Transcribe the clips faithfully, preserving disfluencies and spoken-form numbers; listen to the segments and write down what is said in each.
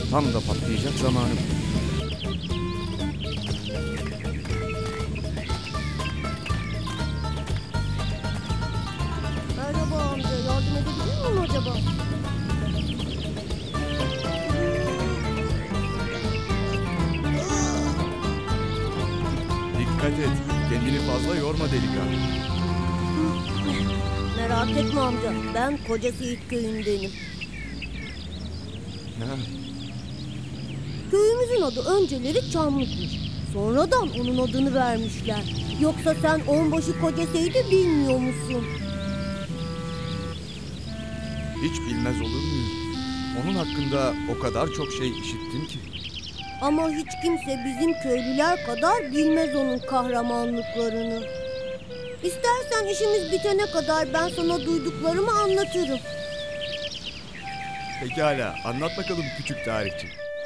Tam da patlayacak zamanı. Merhaba amca, yardım edebilir miyim acaba? Dikkat et, kendini fazla yorma delikanlı. Merak etme amca, ben Koca Seyit köyündenim. Ha, Köyümüzün adı önceleri Çamlıkmış. Sonradan onun adını vermişler. Yoksa sen onbaşı Koca Seyit'i bilmiyor musun? hiç bilmez olur muyum? Onun hakkında o kadar çok şey işittim ki. Ama hiç kimse bizim köylüler kadar bilmez onun kahramanlıklarını. İstersen işimiz bitene kadar ben sana duyduklarımı anlatırım. Pekala, anlat bakalım küçük tarihçi.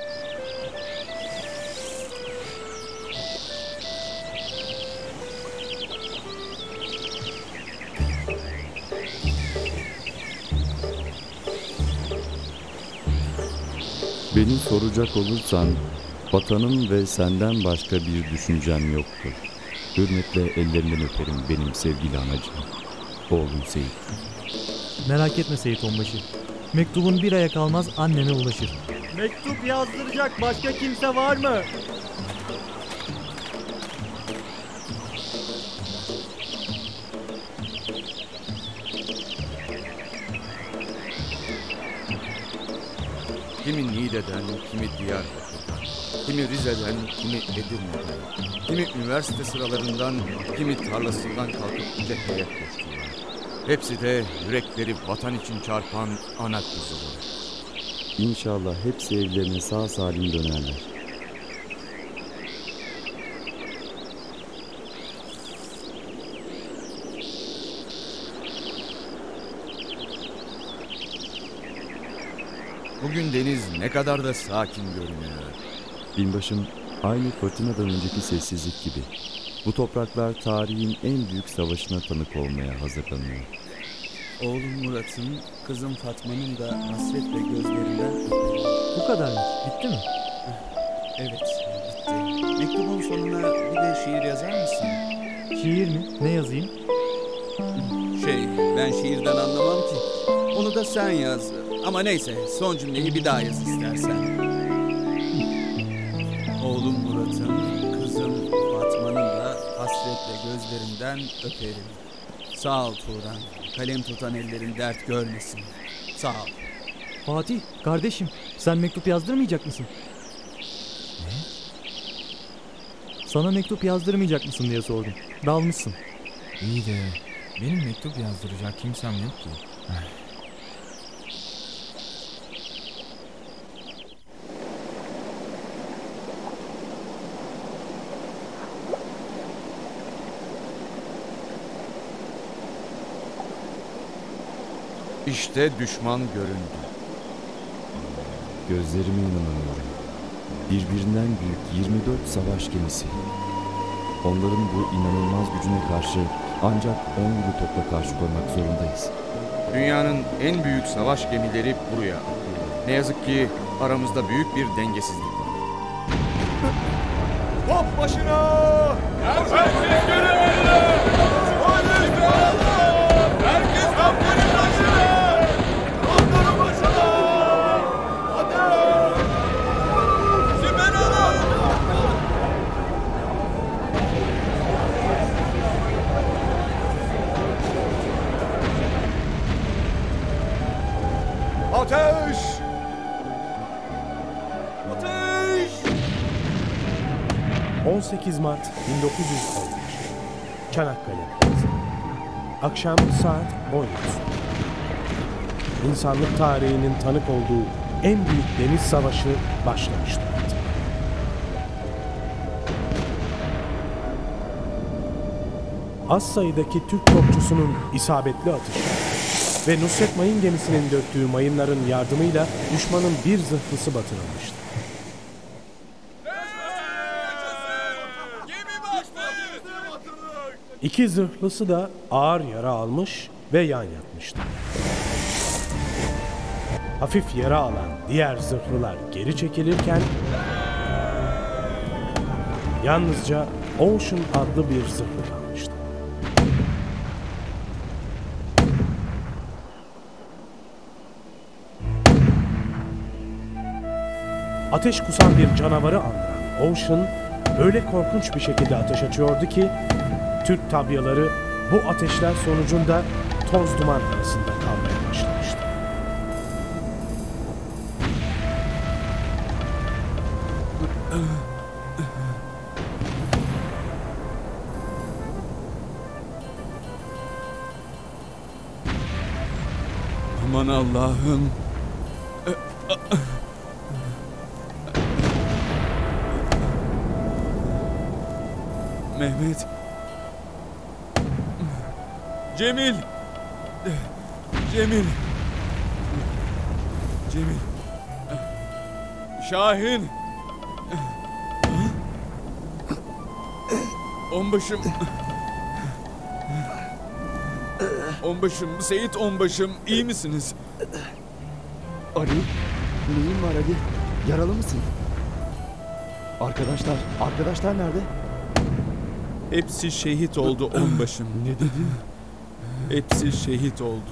Beni soracak olursan, vatanım ve senden başka bir düşüncem yoktur. Hürmetle ellerinden öperim benim sevgili anacığım. Oğlum Seyit. Merak etme Seyit Onbaşı. Mektubun bir aya kalmaz anneme ulaşır. Mektup yazdıracak başka kimse var mı? Kimi Niğde'den, kimi Diyarbakır'dan, kimi Rize'den, kimi Edirne'den, kimi üniversite sıralarından, kimi tarlasından kalkıp cepheye koştular. Hepsi de yürekleri vatan için çarpan ana kuzuları. İnşallah hepsi evlerine sağ salim dönerler. Bugün deniz ne kadar da sakin görünüyor. Binbaşım, aynı fırtınadan önceki sessizlik gibi. Bu topraklar tarihin en büyük savaşına tanık olmaya hazırlanıyor. Oğlum Murat'ın, kızım Fatma'nın da hasretle gözlerinden öperim. Bu kadar mı? Bitti mi? Evet, bitti. Mektubun sonuna bir de şiir yazar mısın? Şiir mi? Ne yazayım? Şey, ben şiirden anlamam ki. Onu da sen yaz. Ama neyse, son cümleyi bir daha yaz istersen. Oğlum Murat'ın, kızım Fatma'nın da hasretle gözlerinden öperim. Sağ ol Turan. Kalem tutan ellerin dert görmesin. Sağ ol. Fatih, kardeşim, sen mektup yazdırmayacak mısın? Ne? Sana mektup yazdırmayacak mısın diye sordum. Dalmışsın. İyi de benim mektup yazdıracak kimsem yok ki. İşte düşman göründü. Gözlerime inanamıyorum. Birbirinden büyük yirmi dört savaş gemisi. Onların bu inanılmaz gücüne karşı ancak on gibi topla karşı koymak zorundayız. Dünyanın en büyük savaş gemileri buraya akıyor. Ne yazık ki aramızda büyük bir dengesizlik var. Top başına! Herkes görevine! Herkes kaptanın başına! Kaptanın başına! Hadi! Simen alın! Ateş! Ateş! on sekiz Mart bin dokuz yüz on üç Çanakkale. Akşam saat on üç. İnsanlık tarihinin tanık olduğu en büyük deniz savaşı başlamıştı. Az sayıdaki Türk topçusunun isabetli atışı ve Nusret Mayın gemisinin döktüğü mayınların yardımıyla düşmanın bir zırhlısı batırılmıştı. İki zırhlısı da ağır yara almış ve yan yatmıştı. hafif yara alan diğer zırhlılar geri çekilirken yalnızca Ocean adlı bir zırhlı kalmıştı. Ateş kusan bir canavarı andıran Ocean öyle korkunç bir şekilde ateş açıyordu ki Türk tabyaları bu ateşler sonucunda toz duman arasında kalmaya başlamıştı. Aman Allah'ım. Mehmet. Cemil. Cemil. Cemil. Şahin. Onbaşım. Onbaşım, Seyit Onbaşım, iyi misiniz? Ali, neyin var Ali? Yaralı mısın? Arkadaşlar, arkadaşlar nerede? Hepsi şehit oldu onbaşım. Ne dedin? Hepsi şehit oldu.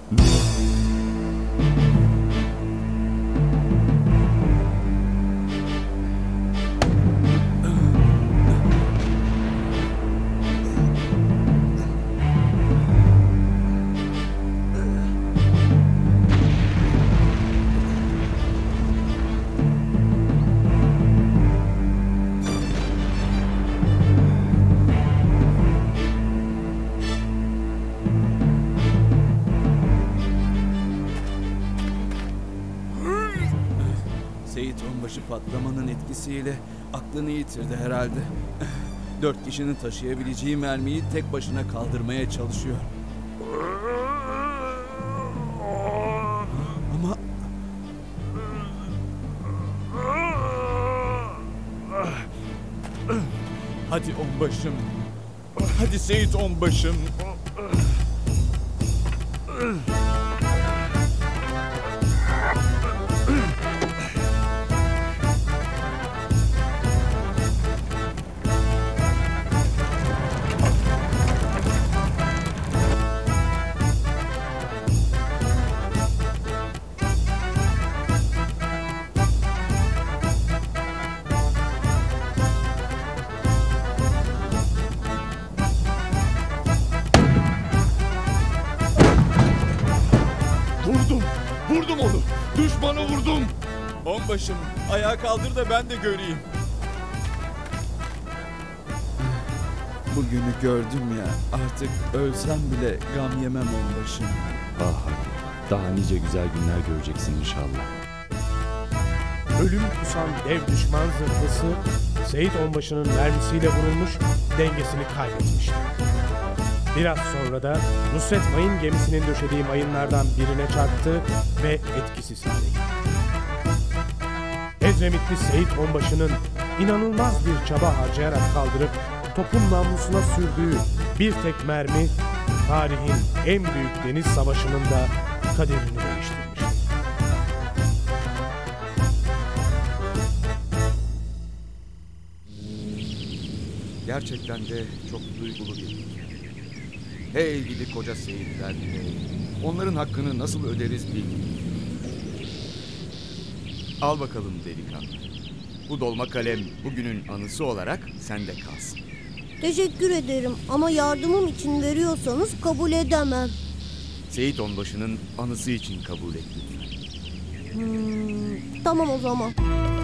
Seyit Onbaşı patlamanın etkisiyle aklını yitirdi herhalde. Dört kişinin taşıyabileceği mermiyi tek başına kaldırmaya çalışıyor. Ama... Hadi onbaşım. Hadi Seyit Onbaşım. Vurdum, vurdum onu. Düşmanı vurdum. Onbaşım, ayağa kaldır da ben de göreyim. Bugünü gördüm ya, artık ölsem bile gam yemem onbaşım. Ah Ali, daha nice güzel günler göreceksin inşallah. Ölüm kusan dev düşman zırhlısı Seyit Onbaşı'nın mermisiyle vurulmuş, dengesini kaybetmişti. Biraz sonra da Nusret Mayın gemisinin döşediği mayınlardan birine çarptı ve etkisiz hale geldi. Edremitli Seyit Onbaşı'nın inanılmaz bir çaba harcayarak kaldırıp topun namlusuna sürdüğü bir tek mermi tarihin en büyük deniz savaşının da kaderini değiştirmişti. Gerçekten de çok duygulu bir hikaye. Hey gidi koca seyitler, hey. Onların hakkını nasıl öderiz bilmiyorum. Al bakalım delikanlı. Bu dolma kalem bugünün anısı olarak sende kalsın. Teşekkür ederim ama yardımım için veriyorsanız kabul edemem. Seyit Onbaşı'nın anısı için kabul et lütfen. Hmm, tamam o zaman.